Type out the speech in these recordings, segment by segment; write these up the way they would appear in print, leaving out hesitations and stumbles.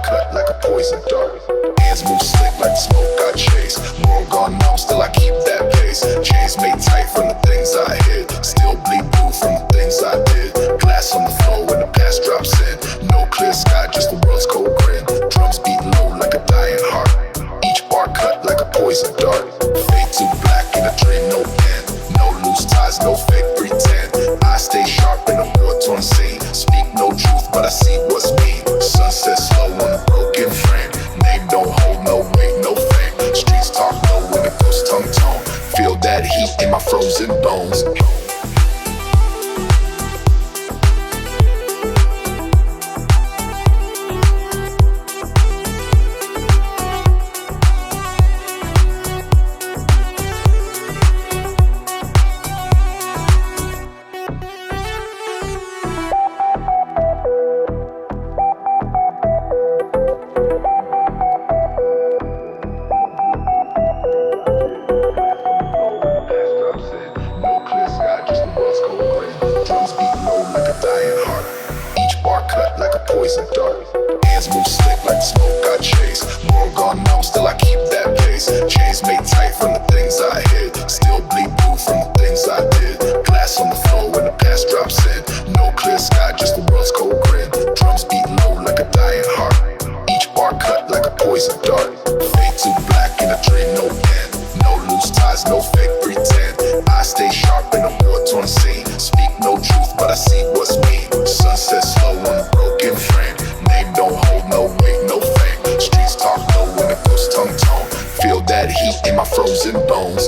cut like a poison dart. Hands move slick like smoke I chase. World gone numb, still I keep that pace. Chains made tight from the things I hid. Still bleed blue from the things I did. Glass on the floor when the past drops in. No clear sky, just the world's cold grin. Drums beat low like a dying heart. Each bar cut like a poison dart. Fade to black in a dream, no end. No loose ties, no fake pretend. I stay sharp in a war-torn scene. Speak no truth, but I see what's mean. Sunset slow on a broken frame. Name don't hold no weight, no fame. Streets talk low when it goes tongue-tone. Feel that heat in my frozen bones. Poison dart. Hands move slick like smoke I chase. World gone numb, still I keep that pace. Chains made tight from the things I hid. Still bleed blue from the things I did. Glass on the floor when the past drops in. No clear sky, just the world's cold grin. Drums beat low like a dying heart. Each bar cut like a poison dart. Fade to black in a dream, no end. No loose ties, no fake pretend. I stay sharp in a war-torn scene. Speak no truth, but I see what's mean. Sunset slow on a broken frame. Name don't hold no weight, no fame. Streets talk low when it goes tongue-tone. Feel that heat in my frozen bones.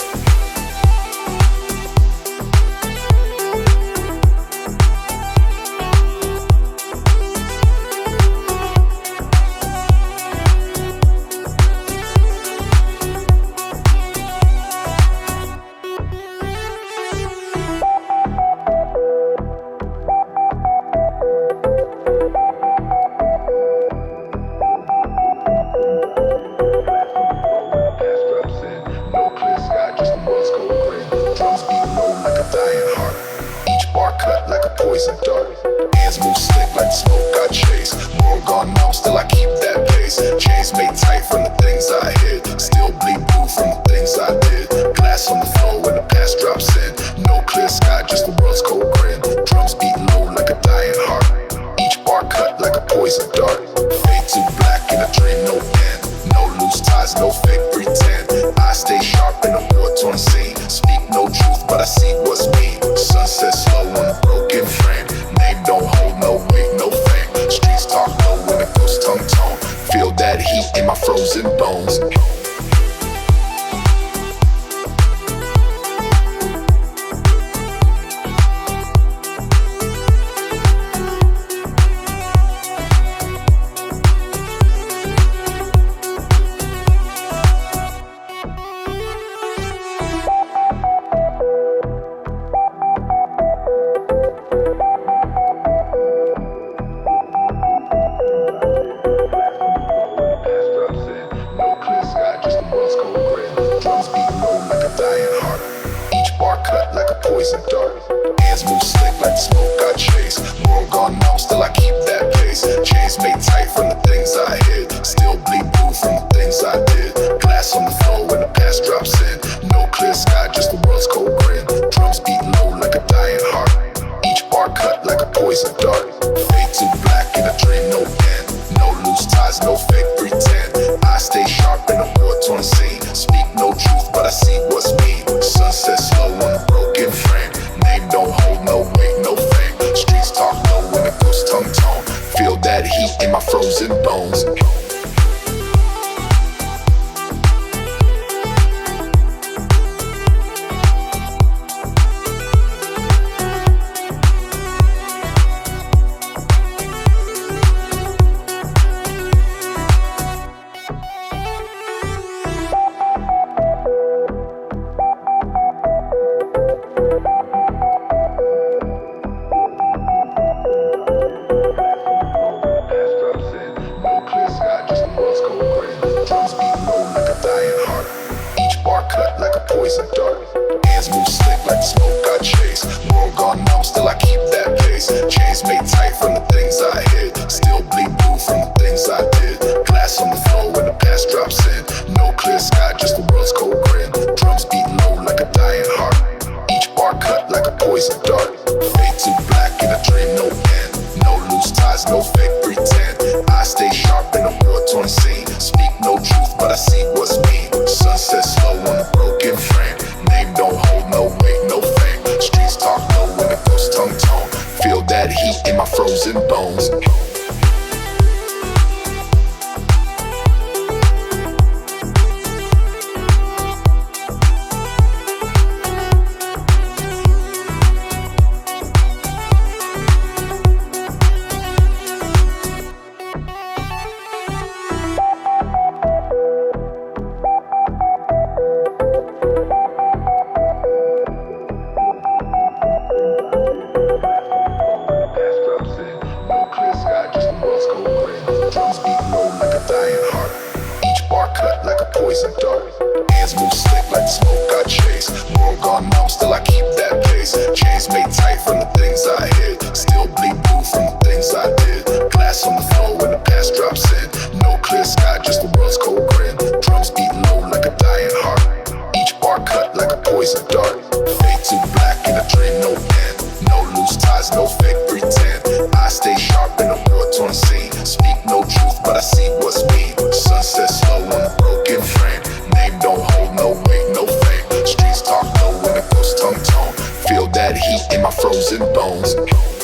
Poison dart. Hands move slick like smoke I chase. World gone numb, still I keep that pace. Chains made tight from the things I hid. Still bleed blue from the things I did. Glass on the floor when the past drops in. No clear sky, just the world's cold grin. Drums beat low like a dying heart. Each bar cut like a poison dart. Fade to black in a dream, no end. No loose ties, no fake pretend. I stay sharp in a war-torn scene. Speak no truth, but I see what's mean. Sunset slow on a broken frame. Name don't hold no weight, no fame. Streets talk low when it goes tongue-tone. Feel that heat in my frozen bones. Poison dart. Hands move slick like smoke I chase. World gone numb, still I keep that pace. Chains made tight from the things I hid. Still bleed blue from the things I did. Glass on the floor when the past drops in. No clear sky, just the world's cold grin. Drums beat low like a dying heart. Each bar cut like a poison dart. Fade to black in a dream, no end. No loose ties, no fake pretend. I stay sharp in a war-torn scene. Speak no truth, but I see what's mean. Sunset slow on a broken frame. Name don't hold no weight, no fame. Streets talk low when it goes tongue-tone. Feel that heat in my frozen bones. Poison dart. Hands move slick like smoke I chase. World gone numb, still I keep that pace. Chains made tight from the things I hid. Still bleed blue from the things I pretend. I stay sharp in a war-torn scene. Speak no truth, but I see what's mean. Sunset slow on a broken frame. Name don't hold no weight, no fame. Streets talk low when it goes tongue-tone. Feel that heat in my frozen bones. Drums beat low like a dying heart. Each bar cut like a poison dart. Hands move slick like smoke I chase. World gone numb, still I keep that pace. Chains made tight from the things I hid. Still bleed blue from the things I did. Glass on the floor when the past drops in. No clear sky, just the world's cold grin. Drums beat low like a dying heart. Each bar cut like a poison dart. Fade to black in a dream, no end. No loose ties, no fake pretend. I stay sharp in a war-torn scene. Speak no truth, but I see what's mean. Sunset slow on a broken frame. Name don't hold no weight, no fame. Streets talk low when it goes tongue-tone. Feel that heat in my frozen bones.